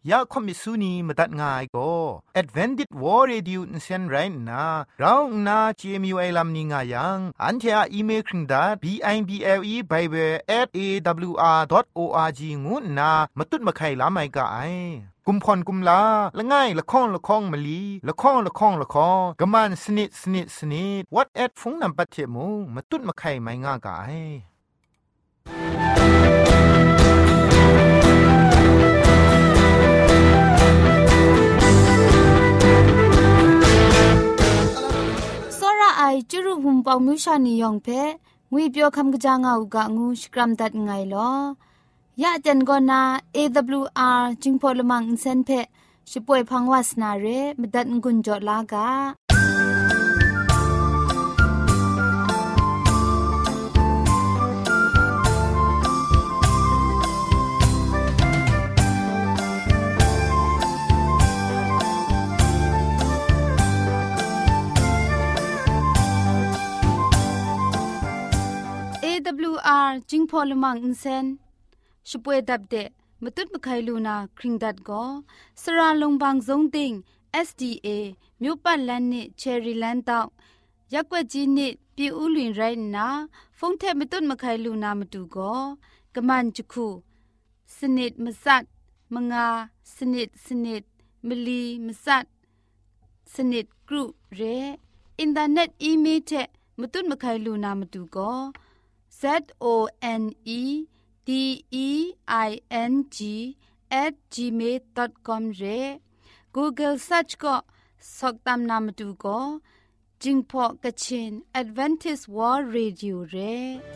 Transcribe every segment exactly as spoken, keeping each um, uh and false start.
ยาคอมิสุนีมตัดง่ายก็ Advented War Radio นเซนไรนะเราหน้า จี เอ็ม ยู ไอ ลัมนิงายังอันเทออีเมลคิงดา บี ไอ บี แอล อี Bible แอท เอ ดับเบิลยู อาร์ ดอท โอ อาร์ จี งูนะมาตุ้ดมาไข่ลาไม่กะไอกุมพรกุมลาละง่ายละข้องละข้องมะลีละข้องละข้องละข้องกะมันสนิดสนิดสนิด What at ฟงนำปัจเจมูมาตุ้ดมาไข่ไม่ง่ากะไอไอจุรุภุมปองมิวชานียองเพงุยเปียวคำกะจางอูกะงูสกรัมดัดไงลอยะจันกอนา เอ ดับเบิลยู อาร์ จิงพอลมังอินเซนเพช่วยพังวาสนาเรมดัดงุนจอลากาเอ ดับเบิลยู อาร์ จิงพอลมังอินเซนช่วยดับเดะมตุดมะไคลูนาคริงดัดก็สระลงบางซงติง เอส ดี เอ မြို့ပတ်လန်းနစ်ချယ်ရီလန်းတောက်ရက်ွက်ကြီးနစ်ပြည်ဦးလွင်ရိုင်းနာဖုန်ထဲမတုတ်မခိုင်လူနာမတူကောကမန်ချခုစနစ်မစတ်မငါစနစ်စနစ်မလီမစတ်စနစ်ဂရုရဲအင်တာနက်အီးမေးလ်မတုတ်မခိုင်လူနာမတူကော Z O N E D E I N G at gmail dot com เร Google search ก็สอกตามนามดูก็จิงพอกะชิน Adventist World Radio เร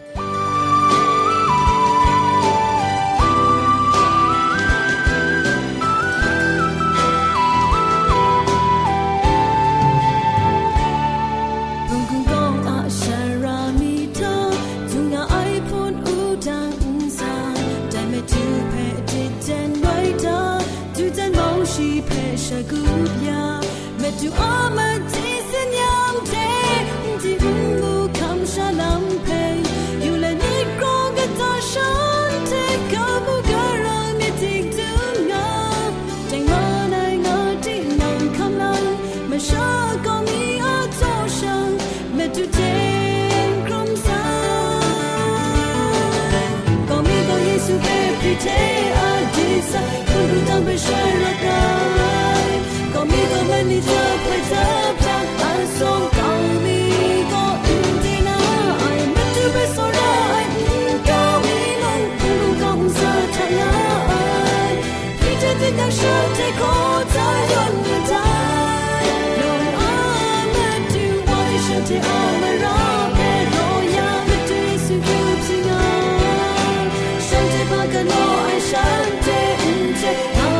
กูยาเมื่อดูอามาที่สัญญาณเทที่อุ้งลูกคำชาลำเพยอยู่และนี่กรองกันต่อฉันเทกับบุกการังไม่ทิ้งถึงงาใจมาในงาที่นั่งคำลังมาชาก็มีอาเจ้าฉันเมื่อดูเจนครุ่มสายก็มีก็เยซูเป็นพิเทอาดิสคุณรู้ต้องไปช่วยรักเราก็มีก็ไม่มีเธอไปเธอจากอันทรงก็มีก็อินดีนะไอ้ไม่ดูไปสระไอ้ก็มีลงคุณรู้ก็อุตส่าห์ทำงานพี่จะติดตั้งฉันที่ขอใจยนต์ใจลงอาไม่ดูไว้ฉันที่เอาไม่รักแค่รอยาไม่ดูสิ่งที่จริงอ่ะฉันที่พากันรอไอ้ฉันที่อุ่นใจ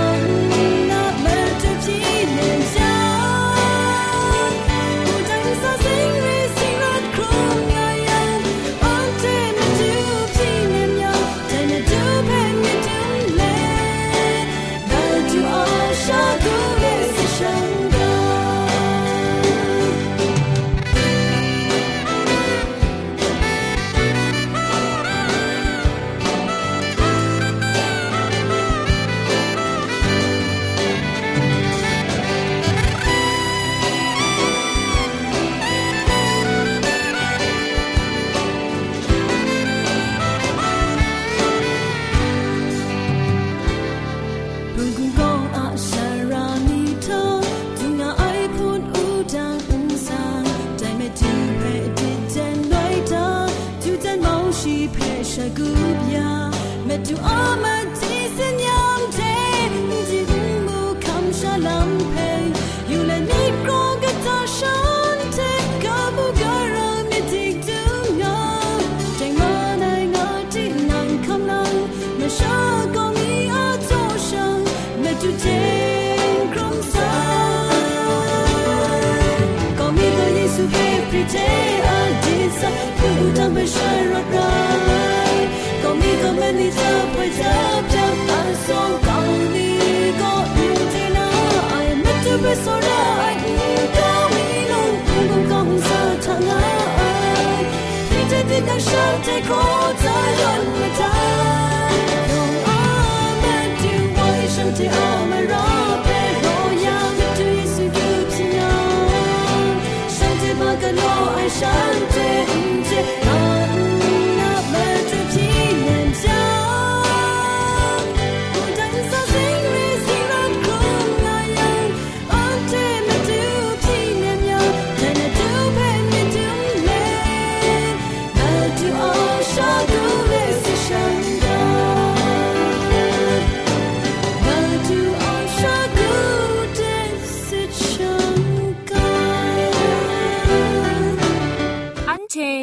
那上太空在人们在用阿门就为上帝阿门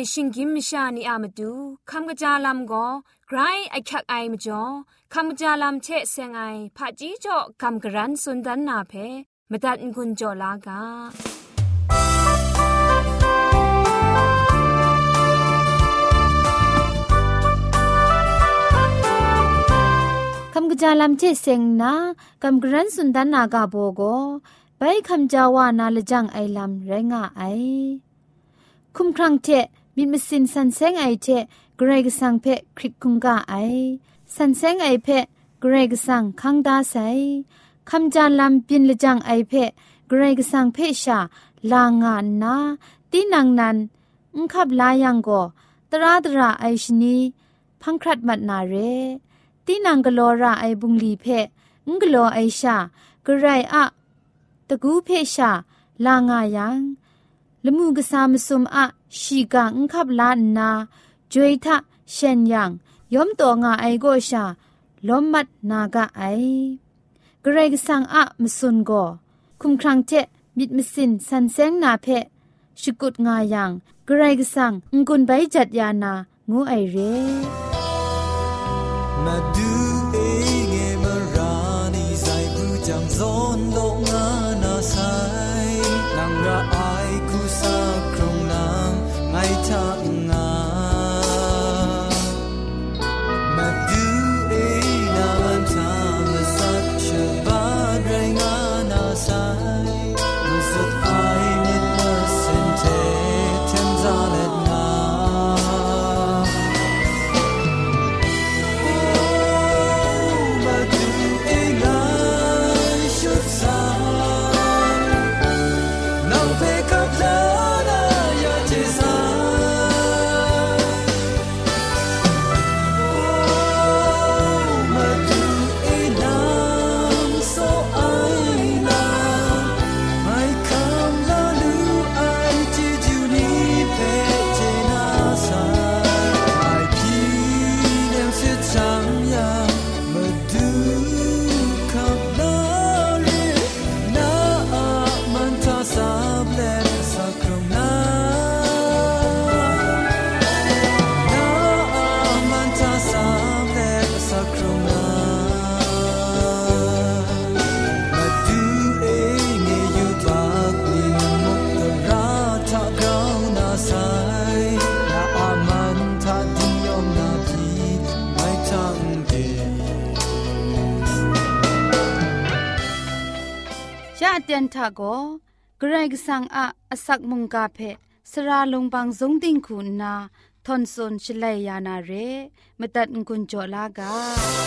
ชิงกิมชานีอามาดูคำกระจาลำก็ไกรไอคักไอมาจ่อคำกระจาลำเชะเซงไอผาจีจ่อคำกระรันสุนดันนาเพมาตัดกุญจ่อลากาคำกระจาลำเชะเซงนะคำกระรันสุนดันนากาโบโกไปคำจาวานาละจังไอลำไรงาไอคุมครังเทมิดมสินสันเซงไอเทเกรกสังเพคริกคุงกาไอสันเซงไอเพเกรกสังคังดาไซคำจาลำปินละจังไอเพเกรกสังเพชาลางานนาตีนังนันอุคับลายังโกตราตราไอชนีพังครัดมัดนาเรตีนังกลอราไอบุงลีเพงกลอไอชากระไรอะตะกูเพชาลางายังละมูกษามสุมอะชีกังคับลานนาจวยทะเชนยังยอมตัวงาไอโกชาล้มมัดนากะไอกระไรกสังอะมสุนโกคุมครังเทมิดมสินสันเซงนาเพชกุดงายังกระไรกสังงกุนใบจัดยานางูไอเรมาดูเอเงมารานีไซบูจังซอนดงงานาไซนางระไอคุซาครงนางไงทักงามาดูเอนามันทำมาสักชะบาดไรงานาไซมาสุดไอนิดมาสินเทเทนซาเลตนาเตียนทาโกเกรกสังอะอสักมุงกาเพสราลงบางสงติงคุณนาทอนซนชลัยยานาเรมตัดกุญจลากา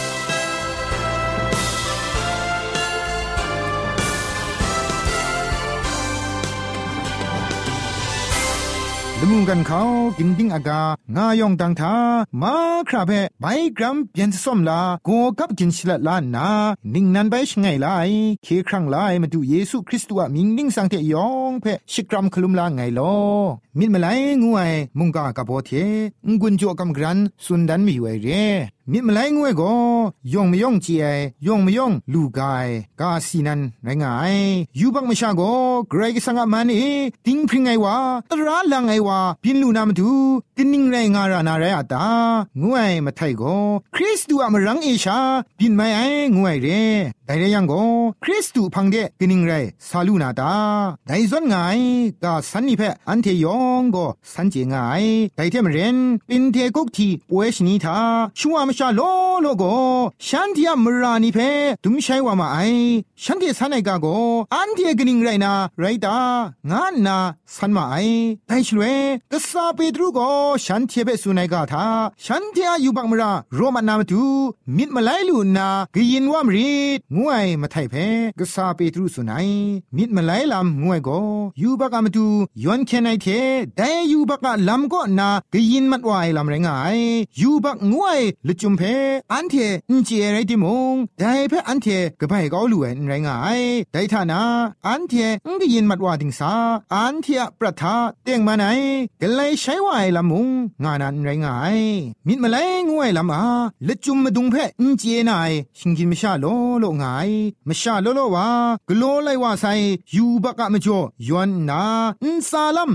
ดมุงกันเขากินดิ้งอากางายองตังทามาคราเพไปกรัมเปลี่ยนส้มลาโกกับกินชลัดลานนานิ่งนันไปชไงไลเคครั้งไลมาดูเยซูคริสต์ว่ามิงนิ่งสังเทยองเพชิกรัมคลุมลาไงลอมิดมาไลงวยมุงกากะโบเทงกุนโจกำกรันสุนดันมีไวเรมิดมาไลงวยก็ยองไม่ยองจีไอยองไม่ยองลูกายกาสีนันไรงายยูบักมชาโกเกรกสังอามันเอติงพริงไงวะตราลังไงวะพินลูนามาดูกินนิ่งไรงารานาไรอาตางวยมาไทยโกคริสตูอามรังเอชาพินไม่ไองวยเรแต่เรยังโกคริสตูพังเดกินนิ่งไรซาลูนาตาแต่ส่วนไงกาสันนิเพอันเทยองโกสันเจงไงแต่เทมเรนเป็นเทกุกทีป่วยชนิทาชัวมชาโลโลโกฉันที่มรานิเพตุมใช้ว่ามาไอฉันที่สันไอกาโกอันเทกินนิ่งไรนาไรตางานนาสันมาไอแต่ชลเวกษาเปตรูโกฉันเทเปสุนัยกาทาฉันที่อายุบักมราโรมันนามาตูมิดมาไลลูนากยินว่ามรีดงวยมาไทยเพกษาเปตรูสุนัยมิดมาไลลำงวยโกยูบักอามาตูย้อนแค่ไหนเทแต่ยูบักลำก็นากยินมัดวายลำไรงายยูบักงวยลุจุมเพอันเทนเจไรติมงแต่เพอันเทกไปก็ลู่ไรงายแต่ท่านาอันเทงกยินมัดวาดิงสาอันเทประทาเตียงมาไหนก็เลยใช้วายลำมุงงานันไรงายมิดมาไลงวยลำอาลุจุมมาดุงเพนเจนายชิงกินมชาโลโลงายมชาโลโลวากโลไลว่าไซยูบักอะมจ่อยวนนาอินซาลัมไล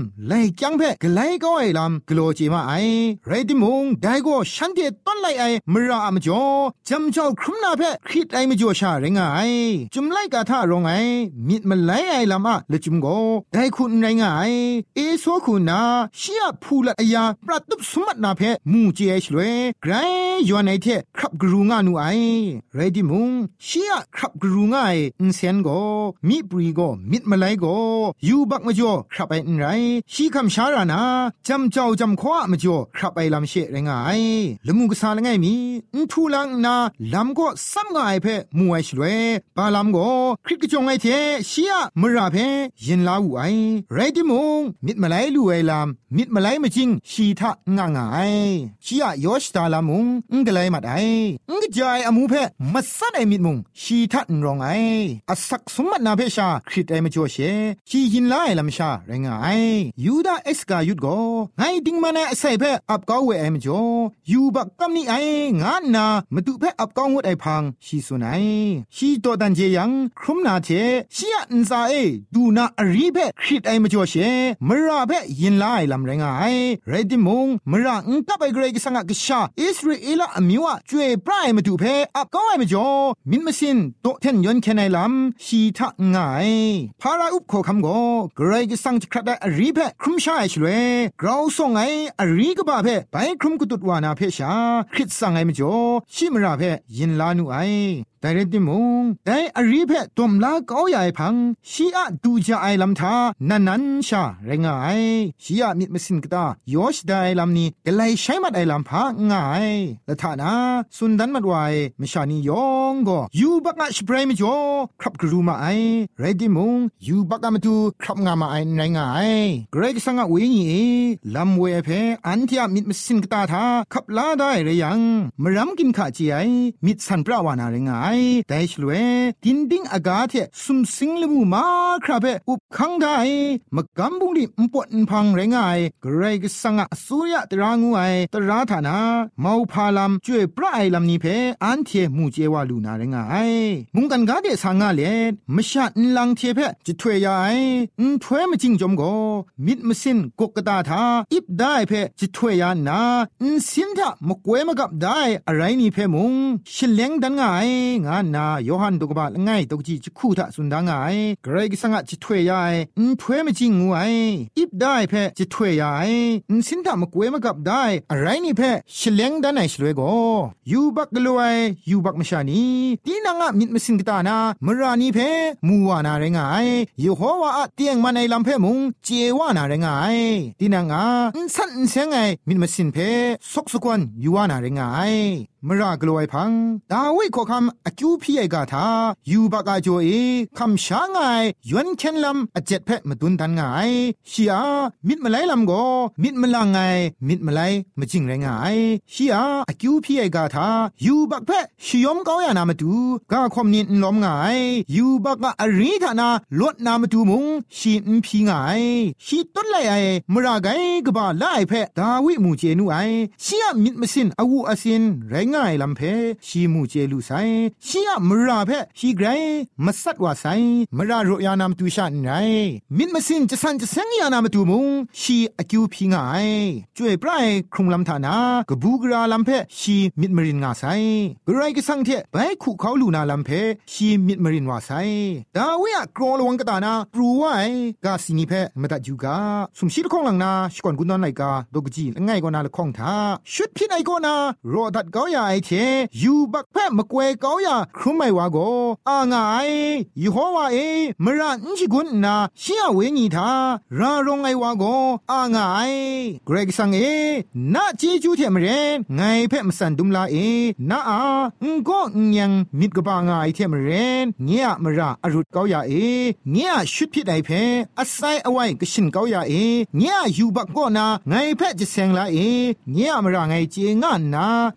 จังเพ่กไลก็ไอลำกลัวจีมาไอไรดิมงได้ก็ฉันเดต้นไลไอมราอมจ่อจำเจ้าครุมนาเพ่คริดไอมจ่อชาเรงไอจุมไลกาท่ารองไอมิดมันไลไอลำอะละจุมโกได้คุณไรงไอเอโซคุณนาเชียพูละอยาปรัดตุบสมัดนาเพ่มูเจชลวยไกรยวนไอเทครับกรูงานูไอไรดิมงเชียครับกรูงาไออินเซนโกมิปรีโกมิดมาไลโกยูบักมจ่อครับไออินไรชีคำชารานาจำเจ้าจำขวามจ่อครับไอลำเชเรงไอละมูกษาละไงมีอินทูลังนาลำก็ซ้ำไงเพ่มูไอชลวยปาลำก็คริกจงไอเทเชียมราเพ่ยินลาวไอไรดิมงมิดมาไลลูไอลำมิดมาไลมาจิงชีทะงางไอชียยอชตาลามุงอุงกไลมัดไออุงกจายอมูเพ่มัสซัดไอมิดมุงชีทะนรองไออสักสมมัดนาเพ่ชาคริดไอมาจ่อเชชียินลาไอลำชาเรงไอยูดาเอสกายุดโกไงดิงมานาใส่เพ่อับก้าวเวไอมาจ่อยูบักกัมนี่ไองานนามาตุเพ่อับก้าวงดไอพังชีสุนัยชีโตดันเจยังครุมนาเทชียอินซาเอดูนาอรีเพ่คริดไอมาจ่อเชมราเพ่ยินลาไอลำเรงไอเรดิมงมราอุงกับไอเกรกสังกชาอิสราเอลอมิวะจวยปรายมาตุเพ่อับก้าวไอมาจ่อมินมาสินโตเทนยอนแค่ไนลำชีทะง่ายพาราอุบโคคำโกเกรกสังจะครัดได้อรีเพ่ครุมชาไอชลเวกราวส่งไออรีกบ้าเพ่ไปครุมกุตุดวานาเพ่ชาคริดสังไอมาจ่อชิมราเพ่ยินลานูไอแต่เรดิมงแต่อรีเพ่ตมลาเกาใหญ่พังชีอะดูจาไอลำทานันนันชาเรงไอชีอะมิดมสินกตายอชได้ลำนี้กไลใช้มัดไอลำพาง่ายและท่านาสุนดันมัดไวมชานียองก็ยูบักอะสเปรย์มจ่อครับกรูมาไอเรดิมงยูบักอะมาดูครับงามาไอไรงายเกรกสังอะเวงีลำเวเพ่อันที่อะมิดมสินกตาทาขับลาได้หรือยังมรำกินข้าจีไอมิดสันปราวานาเรงไอแต่ชลเวดินดิงอากาศเทสุมสิงลมูมาครับเออุบขังได้มกำบุงดิมปวดพังไรงายเกรกสังอะสุยะตรางูไอตราธานาเมาพาลำจ่วยปรายลำนี้เพอันเทมูเจวาลูนาไรงายมุงกันกาเดสังอะเลมชะนลังเทเพจิถวยยายอุถวยมจิงจอมโกมิดมสินกกตาทาอิบได้เพจิถวยยานาอุสินทะมกเวมกับได้อะไรนี่เพมุงชิเลงดันงายงานนาโยฮันตุกบะง่ายตกจีจิคู่ทะสุนดางายเกรกสังะจิถวยยายอุถวยมจิงงูไออิบได้เพจิถวยยายอุสินทะมกเวมกับได้อะไรนี่เพชิเลงดันไอชลวยโกยูบักกลวยยูบักมชานีตีนางะมิดมสินกตานามรานีเพมูวานาเรงายเยโฮวาอะเตียงมาในลำเพมุงเจวานาเรงายตีนางะอินสันอินเซงไงมิดมสินเพสกสกวนยูวานาเรงายมรากลวยพังดาวิขอคำอคิวพี่ไอกาทายูบักอาโจเอคำช้างไงยวนเคนลำอเจ็ดเพะมาตุนทันไงชียมิดมาไลลำโกมิดมาลังไงมิดมาไลมาจิงไรงไงชียอคิวพี่ไอกาทายูบักเพะชิยอมเกาอย่านามาดูกาความนินล้อมไงยูบักอรีธานาลดนามาดูมุงชีนพี่ไงชีต้นไลไอมรากไงกบาไลเพะดาวิมูเจนูไอชียมิดมาสินอาวูอาสินไรงง่ายลำเพชีมูเจลูไซชียมราเพชีไกรมัสัดว่าไซมราโรยานามตูชาไนมิดมาสินจะสันจะเซงยานามตูมุงชีอคิวพิงไอจ่วยปลายครุงลำธานากบูกราลำเพชีมิดมรินงาไซกรายกสังเทไปขู่เขาลูนาลำเพชีมิดมรินว่าไซดาวิอะกรอลวังกตานาปรูไวกาสินีเพมตัดยูกาสมชีลคงหลังนาชกวนกุนนอนไลกาดกจีง่ายกว่านาละคงทาชุดพินไอโกนารอดัดเกาไอเทยูบักแพะมะกวยเกาอย่าครุมไม่ว่าโกอางายยูฮอวาเอมรันจิกุนนาเชียเวญีทารารงไอว่าโกอางายเกรกสังเอนาเจจูเทมเรนไงแพะมสันดุมลาเอนาอางก็ยังมิดกบางายเทมเรนเงียมราอรุดเกาอย่าเอเงียชุดพิดไอเพอไซเอาไว้กชินเกาอย่าเอเงียยูบักก็นาไงแพะจะเซงลาเอเงียมราไงเจงานนาเงีย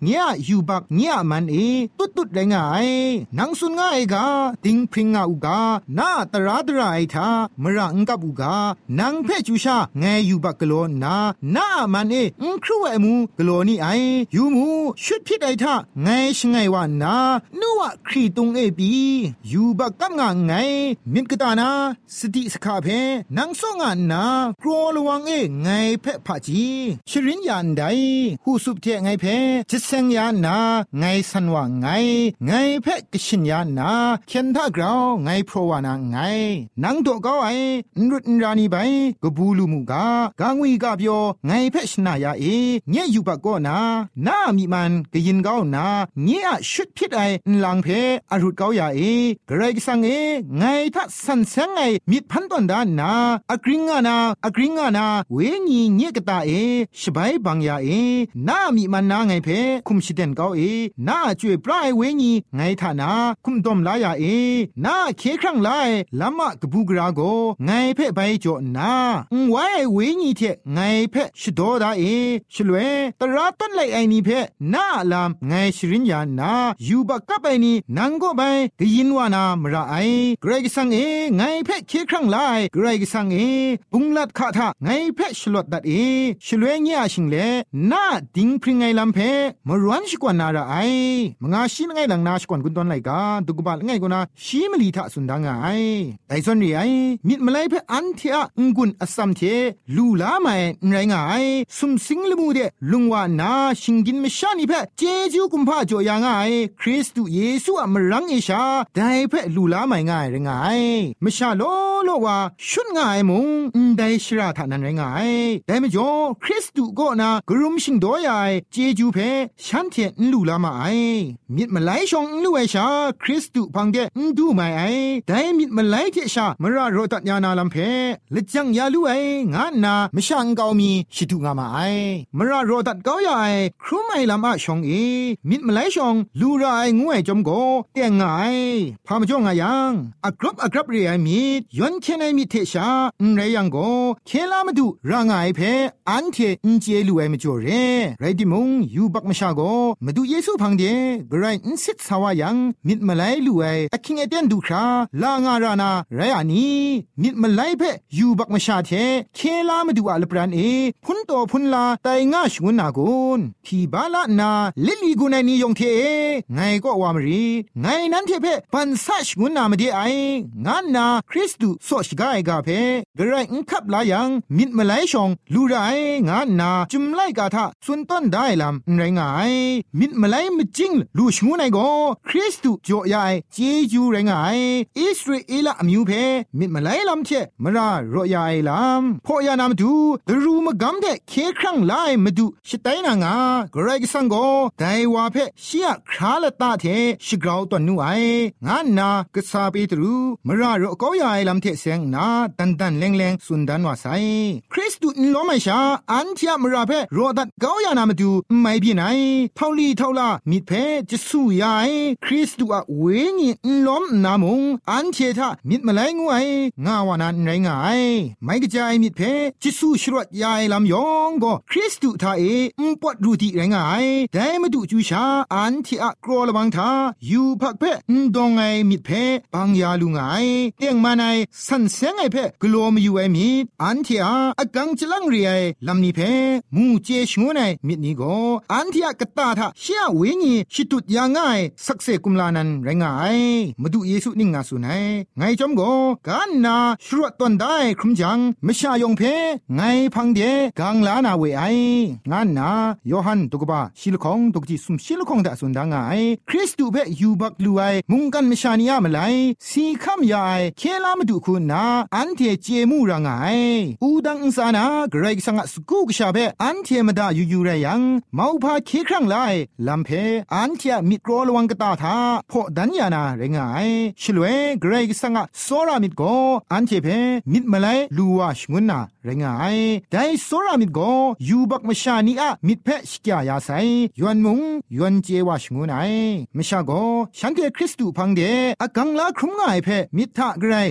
ยูบักเนี่ยมันเอตุดตุดได้ง่ายนังสุนง่ายกาติงพริงอาอุกานาตราตราไอทามระงกับอุกานังเพจูชาไงยูบักกโลนานามันเออุครูเอมูกโลนี่ไอยูมูชุดพิดไอทาไงชไงวานานัวครีตุงเอปียูบักกับงาไงมินกตานาสติสคาเพนังส่งานนากรัวระวังเอไงเพผาจีชรินยานใดหูสุบเทไงเพจิตเซงยานนาไงสันว่างไงไงเพกชินยานนาเข็นท่ากราวไงโพรวานาไงนังตัวก็ไอนรุนรานีไปกบูลูมุกากางวีกาเปียวไงเพชนายาเอเงี้ยอยู่ปะก็นานามีมันกยินก้าวนาเงี้ยชุดพิดไอลังเพอรุดก้าวยาเอกระไรก็สังเอไงทัดสันเซงไงมิดพันต้นดานนาอกริงานาอกริงานาเวญีเงี้ยกตาเอชบายบังยาเอนามีมันนาไงเพคุมชิเดนก้าวเอนาจ่วยปลายเวญีไงทานาคุมดอมลายาเอนาเคครั้งไลลามะกบูกราโกไงเพไปจ่อนาไว้เวญีเทไงเพชโดดาเอชลเวตราต้นไลไอนีเพนาลามไงชรินยานายูบักกับไอนีนังก็ไปกยินวานามระไอเกรกสังเอไงเพเคครั้งไลเกรกสังเอปุงลัดคาทาไงเพชลดดัดเอชลเวเงียชิงเลนาดิงพริงไงลำเพมรวนชิกวานาระไอมงาชินไงหลังนาชกวนกุนตอนไลกาตุกบาลไงกนาชีมลีทะสุนดางไอไดซอนรีไอมิดมไลเพอันเทอะงกุนอสัมเทลูลาไมไรงายสุมสิงลมูเดลุงวานาชิงกินมชานิเพเจจูกุมพาจ่อยางไอคริสตุเยซูอะมรังเอชาไดเพลูลาไมง่ายไรงายมชาโลโลวาชุนง่ายมุงไดชราทานันไรงายไดมจ่อคริสตุก็นากรุมชิงดอยายเจจูเพฉันเทนลูลามาไอมิดมาไลชองลูเอชาคริสตุพังเดนดูไมไอไดมิดมาไลเทชามราโรตัญญานาลัมเพละจังยาลูไองานนามช่างกาวมีชิตุงามาไอมราโรตัดกาวยาไอครูไม่ลำอะชองเอมิดมาไลชองลูรายงวยจอมโกเตียงไงพามจ่องายังอักรับอักรับเรียมิดย้อนเคนไอมิเทชาไรยังโกเคลามาดูรางไอเพอันเทอินเจลูไอมจ่อเรไรดิมงยูบักมชาโกมาดูเยซูพังเดกไรอินสิตสาวายังมิดมาไลลูไออคิงเอเดนดูคราลางารานาไรอานีมิดมาไลเพยูบักมชาเทเคลามาดูอาลปรานเอพุนโตพุนลาไตงาชงุนนากุนทีบาลานาลิลีกุนไอนิยงเทไงก็วามรีไงนั้นเทเพปันซัชงุนนามาเดไองานนาคริสตุโซชกายกาเพกระไรอินคับลายังมิดมาไลชองลูไร งานนาจุมไลกาทะสุนต้นได้ลำไรงายมิดมาไลมจิงลูชงูไนโกคริสตุจ่อยายเจจูไรงายอิสราเอลอมิวเพมิดมาไลลำเทมรารอยายลำพ่อยานามดูดรูมกำเดเคครั้งไลมาดูชิตไตนางากรกสังโกไดวาเพเชียคราลตาเทชิกราวตันนูไองานนากษาเปตรูมรารอกอยายลำเทเสงนาตันตันแรงแรงสุนดันวาไซคริสตุนล้อมไอชาอันเทียมราเพโรดัดกอยานามดูไม่พี่ไหนเท่าลีเท่าลามิดเพจะสู้ยายคริสตุอะเวงีล้อมนามงอันเททะมิดมาไลงวยงาวานันไรงายไม่กระจายมิดเพจะสู้ชรวดยายลำยองก็คริสตุทาเออุปดรูติไรงายได้มาดูจูชาอันที่อะกรอละบังทาอยู่พักเพดองไงมิดเพปังยาลุงไงเตียงมาในสันเสงไอเพกลัวมาอยู่ไอมิดอันที่อะอกังจะลังเรียลำนี้เพมูเจชงวนไอมิดนี้ก็อันที่อะกตาทาเชียเวงีชิตุดยางไงสักเซกุมลานันไรงายมาดูเยซูนิ่งงาสุนัยไงจอมก็กันนาชรวดตอนได้ครุมจังไม่ชายงเพไงพังเดกังลานาเวไองานนาโยฮันตุกบะชิลคองตุกจิสุมชิลคองดะสุนดางไงคริสตุเบยูบักลูไอมุงกันไม่ชานิยามไลสีคำยาไอเคลามาดูคุณนาอันเทเจมูรางไงอูดังอินสานาเกรกสังสกูกชาเบอันเทมดายูยูไรยังมาอุพาเคครั้งไลลำเพอันเทมิดโรลวังกตาทาพอดัญญานาไรงายชลเวเกรกสังโซรามิดโกอันเทเพมิดมาไลลูวาชงุนนาไรงายได้โซรามิดโกยูบักมชานีอะมิดเพชกยายาไซยวนมุงยวนเจวาชงุนไอมชาโกฉันเทคริสตุพังเดอกังลาครุมง่ายเพมิดทะไกรอุกิง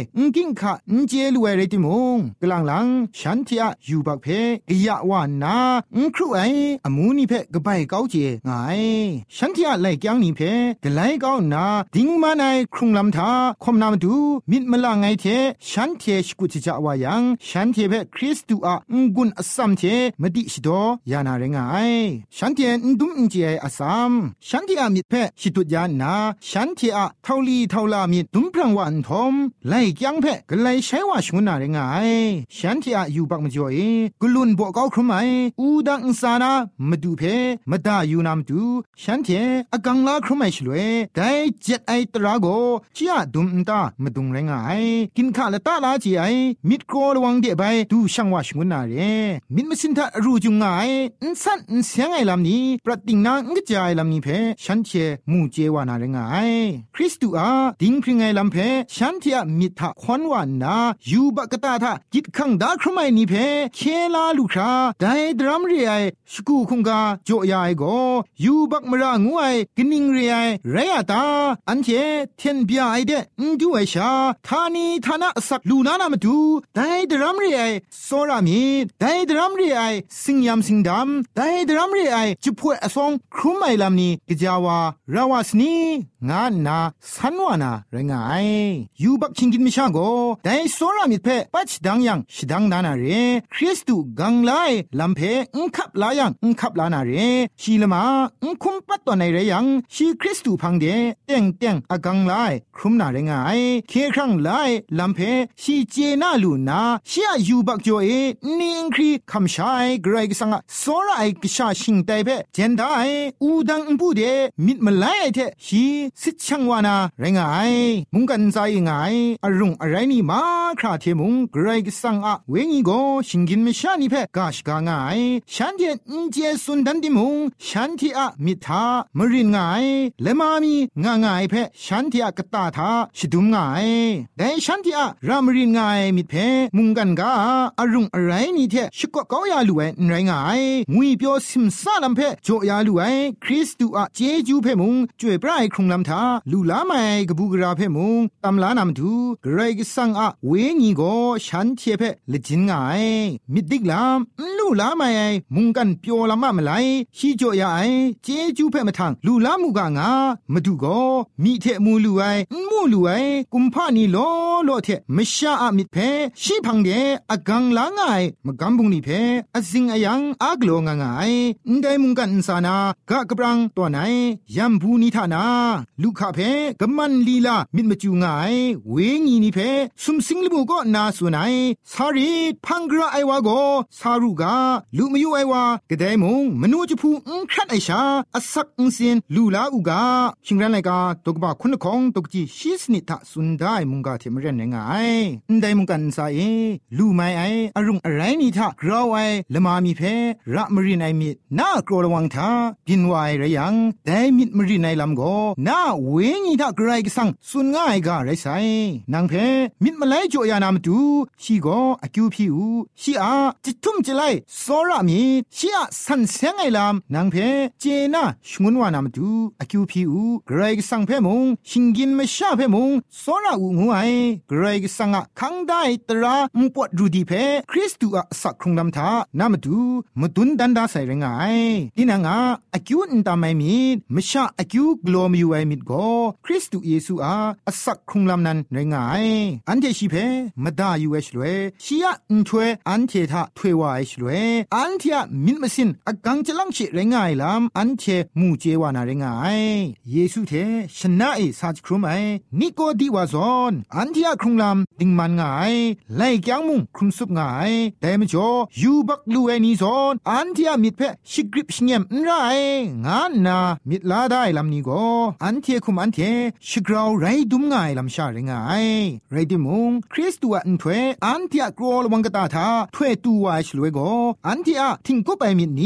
ขะนเจลวยเรติมงกลางหลังฉันที่อะอยู่บักเพกะยะวานาอุครูไออมูนี่เพกะไปเก้าเจไงฉันที่อะไล่ยังนี่เพกะไล่เก้านาดิงมาในครุงลำทาคมนามดูมิดมะละไงเทฉันเทชกุจิจะวายังฉันเทเพคริสตูอะงกุนอสัมเทมดิชิโดยานาเรงไงฉันเทนดุมอินเจอสัมฉันที่อะมิดเพชิตุยานาฉันที่อะเท่าลีเท่าลามิดดุมพรังวันทอมไล่ยังเพกะไล่ใช้ว่าชงนาเรงไงฉันที่อะอยู่บักมจ่อยกุลุนบ่เก้าครุไมอูดังซานามาดูเพมาดาอยู่นามดูฉันเทอะกังลาครุไมชลวยได้เจ็ดไอตราโกจิอะดุมตามาดุงเรงไงกินข้าละตาลาจีไอมิดโกระวังเดบายดูช่างว่าชงนาเรมิดมสินทะรูจุงไงอินสันอินเสียงไอลำนี้ปรติงนางกจายลำนี้เพฉันเทมูเจวานาเรงไงคริสตูอาดิงพริงไงลำเพฉันเทอะมิดทะควันวานายูบักตาทะจิตขังดาครุไมนี้เพเคลาลูคราไดดรัมเรียสกูคุงกาโจยายโกยูบักมรางวยกนิงเรียเรียตาอันเจเทนเบียไอเดนดูไอชาทานีทานะสักลูนานามาดูไดดรัมเรียโซรามีไดดรัมเรียสิงยามสิงดำไดดรัมเรียจุพวยอสองครุไมลำนี้กจาวาราวาสนีงานนาสันวานาเรงไงยูบักชิงกินมิชาโกไดโซรามิเพปัจดังยังชิดังนานาเรคริสตูกังไลลำเพอุคับลายังอุคับลานาเรชีลมาอุคุมปัตตัวในเรยังชีคริสตูพังเดเต็งเต็งอากังไลครุมนาเรงไงเคครั้งไลลำเพชีเจนาลูนาชีอายูบักโจเอนิงครีคำชายเกรกสังโซราไอกชาชิงไตเพเจนไดอูดังปูเดมิดมลายเทชีสิชังวานาเรงไงมุงกันใจไงอรุงอะไรนี่มาคราเทมุงเกรกสังอะเวงีโกชิงกินมิชานิเพกาชกางไงฉันเทนเจสุนดันดิมุงฉันที่อะมิทามรินไงเลมามีงาไงเพฉันที่อะกตาทาชิดุมไงแต่ฉันที่อะรามรินไงมิเพมุงกันกาอรุงอะไรนี่เทชิกก็ยาลุเอไรงไงงุยเปียวซิมซาลัมเพโจยาลุเอคริสตูอะเจจูเพมุงจวยปรายครุงลำทาลูลาไมกบูกราเพมุงตำลานำดูเกรกสังอะเวงีโกฉันเทเพเลจินไงมิดดิกลามลูลาไมมุงกันเปียวลามะมไลชีโจยาไอเจจูเพมทังลูลามุกางามาดูโกมีเทมูลูไอมูลูไอกุมพานีโลโลเทมชาอะมิดเพชีพังเดอะกังลาไงมะกัมบุงนี่เพอะซิงอะยังอากโลงางไงอินไดมุงกันอินซานากะกะปรังตัวไหนยัมบูนิทานาลูกะเพกะมันลีลามิดมะจูงไงเวงีนี่เพซุมซิงลบุก็นาสุนัยสารีพังกระไอวาโกสารุกาลูมยูไอวากะไดมุงมโนจพูอุครัดไอชาอสักอุสินลูลาอุกาชิงรันไลกาตกบะคุณของตกจีชีสนิทะสุนได้มุงกาเทมเรนไงอินไดมุงกันซาเอลูไมไออรุงอะไรนี่ทะกราวไอละมามีเพระมรินไอมิดนากรอระวังทาบินวายระยังไดมิดมรินไอลำโกนาเวงีทะกรายกสังสุนง่ายกาไรไซนางเพมิดมาไลโจยานามตูชีโกอคิวพิวชีอาจิตุมจิไลโซรามีชีอาสันเสียงไอลำนางเพเจน่าชงวนวานามตูอคิวพิวกรายกสังเพมงชิงกินไม่ชาเพมงโซราอูงวยกรายกสังอะคังได้ตราอุปวดรูดีเพคริสตูอะสักครุงนำทานามตูมดุนดันดาใส่ไรงไงดินังอะอคิวอินตามไอมีไม่ชาอคิวกลอมยูไอมิดโกคริสตูเยซูอะสักครุงลำนั้นไรงไงอันเทชีเพมดายูเอชลวยชีอะอินทเวอันเททะทเววาเอชลวยอันเทอะมินมสินอะกังจะลังชิไรงไงลำอันเทมูเจวานาไรงไงเยซูเทชนะเอซาจครุมไอนิโกดิวาซอนอันเทอะครุงลำดิงมันไงไลกยังมุงครุมซุปไงแต่มจ่อยูบักลูเอนีซอนอันเทอะมิดเพชิกริบชเงียมไรงานนามิดลาได้ลำนี้ก็อันเทคุมอันเทชิกราวไรดุมไงลำชาไรงไงไรดิมุงคริสตัวอันถวยอันที่อะกรอลวังกตาทาถวยตัวไอชลวยโกอันที่อะทิงก็ไปมิดนี้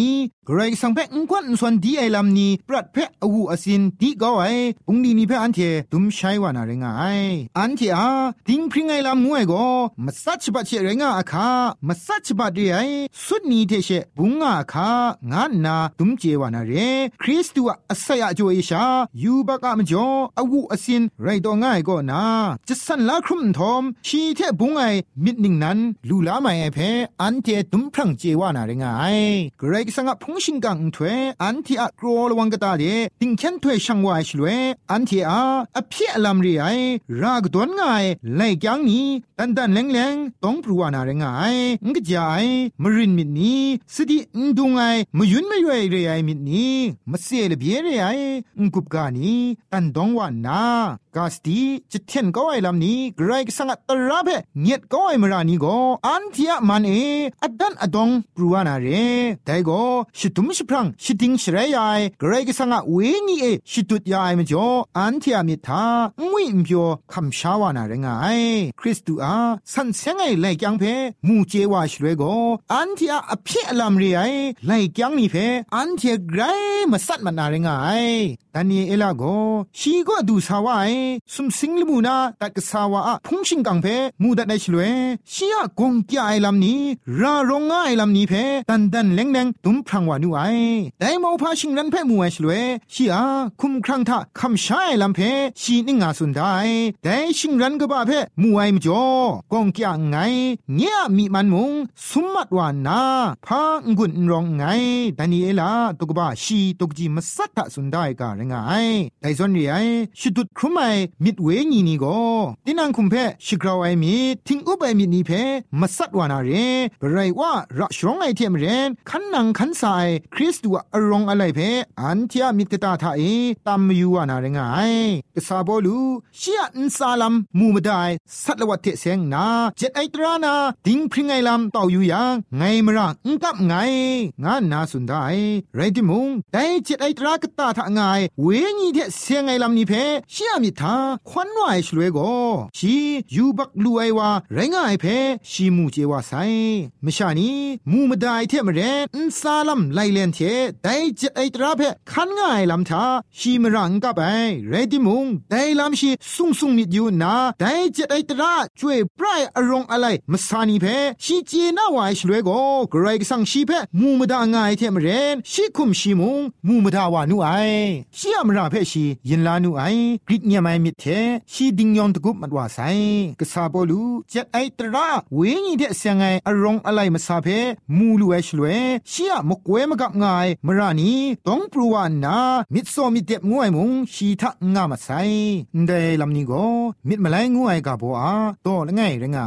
กระไรสังเพงควันส่วนดีไอลำนี้ปรัดเพอวูอสินดีก็ไอปุงดีนี้เพออันเทตุมใช้วานาเรงไออันเทอาติงพริงไอลำงวยก็มาสัจบัดเชเรงอาคามาสัจบัดเรไอสุดนี้เทเชบุงอาคางานนาตุมเจวานาเรคริสตัวอัสยาโจเอชายูบักามจ่ออวูอสินไรดอง่ายก็นาจะสันลาครุมทอมชีเทบุงไอมิดนิ่งนั้นลูลาไม่ไอเพอันเทตุมพรังเจวานาเรงไอกระไรสังพงชิงกังถวยอันที่อะกรอลวังกตาเดติงเข็นถวยช่างวายชลวยอันที่อะอภิอลัมรีไอรากดวนง่ายไล่ยังนี้ตันตันแหลงๆต้องปรูวานาเรงไองกจายมรินมิดนี้สติอุดุงไอมยุนไม่ย่อยเรไอมิดนี้มาเสียเลเบียเรไออุกุบกานีตันดองวานนากาสตีจิตเทนก็ไอลำนี้ไกรกสังตระเพเงียดก็ไอมรานีก็อันที่อะมันเออดันอดองปรูวานาเรแต่ก็ชิตุมชิพรังชิติงชเรยายไกรกสังเวนีเอชิตุยายมจ่ออันที่อะมิทางวยอิมเปียวคำชาวานาเรงไอคริสตูอาสันเซงไอไลยังเพมูเจวาชเรโกอันที่อะอภิอลัมรีไอไลยังนี่เพอันที่ไกรมาสัตมานาเรงไอตอนนี้เอลาโกชีก็ดูสาวไอสุมสิงลมูนาตักสาวะพุงชิงกังเพมูดัดได้ชลวยชียกงกี้ไอลำนี้รารงไอลำนี้เพตันดันเล็งแดงตุมพรังวานูไอได้มอพาชิงรันเพมูไอชลวยชีอาคุมครังทะคำชาไอลำเพชีนิงาสุนได้ได้ชิงรันกบ้าเพมูไอมจ่อกงกี้ไงเงียมีมันมุงสุมมัดวานาพางุนรองไงตอนนี้เอลาตุกบ้าชีตุกจีมาสัตตะสุนได้กาไงไดซอนเรียชุดุดครุไมมิดเวงีนี่ก็ตินังคุมเพชิกราวไอมิทิงอุบไอมิดนี่เพมาสัตวานาเรบไรว่าระชรองไอเทมเรนขันนังขันสายคริสตัวอรองอะไรเพอันเทียมิดกตาทาเอตามยูวานาเรงไงกษาบอลูเชียอินซาลัมมูมดายสัตลวัตเทเซงนาเจ็ดไอตรานาติงพริงไอลัมต่ออยู่ยังไงมรังอุกับไงงานนาสุนได้ไรดิมุงได้เจ็ดไอตรากตาทาไงเวงีเทเสียงไอลำนี้เพเชียมิทาควันวายชลวยโกชียูบักลูไอวาไรงายเพชีมูเจวาไซมชานีมูมดายเทมเรนอินซาลัมไลเลนเทได้เจ็ดไอตราเพคันง่ายลำทาชีมรังกับไปเรดิมุงได้ลำชีซุงซุงมิดยูนาได้เจ็ดไอตราช่วยปลายอารมณ์อะไรมสานีเพชีเจนาวายชลวยโกกรายสังชีเพมูมดาง่ายเทมเรนชีคุมชีมุงมูมดาวานูไอชีมราเพชียินลานูไอกริกเนียไม่มิดเทชีดิงยองตะกุบมัดว่าไซกษาบอลูเจ็ดไอตราเวงีเดเสียงไงอารมณ์อะไรมาซาเพมูลูเอชลเวชียมกเวมกับไงมรานีต้องปรูวานามิดโซมิดเดบงวยมุงชีทักงามาไซได้ลำนี้ก็มิดมาไลงวยกับบัวโตละไงละไง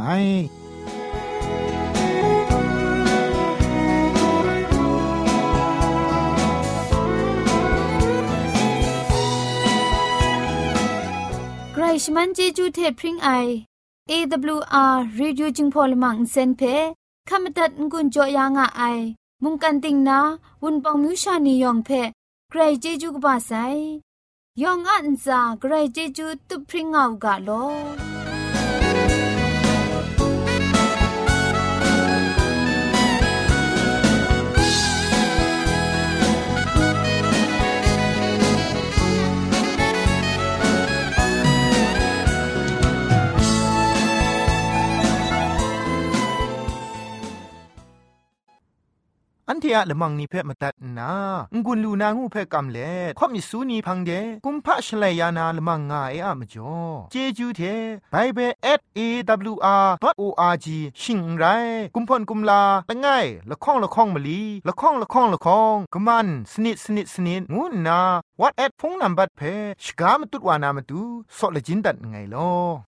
ใครชมันเจจูเทพริงไอ เอ ดับเบิลยู อาร์ Radio จิงพอลมังเซนเพขมตัดงุนจอยางอ้ายมุงกันติงนาวุนปองมิวชานียองเพใครเจจูกบาไซยองอันซาใครเจจูตุพริงเอากาโลอันเทียละมังนิเพ่มาตัดนางุนลูนางูเพ่กำเล่ข่อมิสูนีพังเดกุมพะชเลยานาละมังงาเออะมจ่อเจจูเทไบเบิล แอท เอ ดับเบิลยู อาร์ ดอท โอ อาร์ จี ชิงไรกุมพ่นกุมลาละง่ายละข้องละข้องมะลีละข้องละข้องละข้องกะมันสนิดสนิดสนิดงูนาวัดแอดพงนัมบัดเพชกามตุดวานามตุสอเลจินดัดไงลอ